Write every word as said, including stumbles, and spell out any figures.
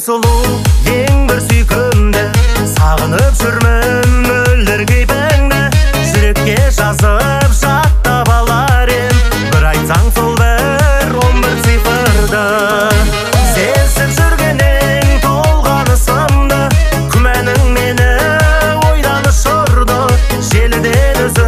сұлу, ең бір сүйкімді, сағынып жүрмін мөлдір кейпіңді. Жүрекке жазып жаттап алар ем, бір айтсаң сол бір он бір цифрды. Сезіп жүргенің толғанысымды, күмәнің мені ойдан ұшырды. Желіден үзіп